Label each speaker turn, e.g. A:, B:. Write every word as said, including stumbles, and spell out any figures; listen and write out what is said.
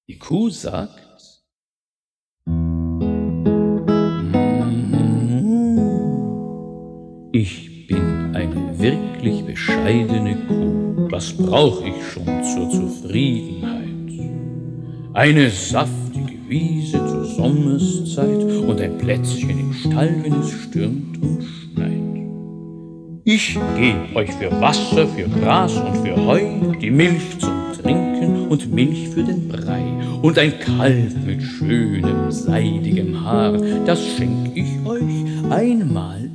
A: Die Kuh sagt: »Ich bin eine wirklich bescheidene Kuh. Was brauch ich schon zur Zufriedenheit? Eine saftige Wiese zur Sommerszeit und ein Plätzchen im Stall, wenn es stürmt und schneit. Ich geb euch für Wasser, für Gras und für Heu die Milch zum Trinken und Milch für den Brei und ein Kalb mit schönem, seidigem Haar, das schenk ich euch einmal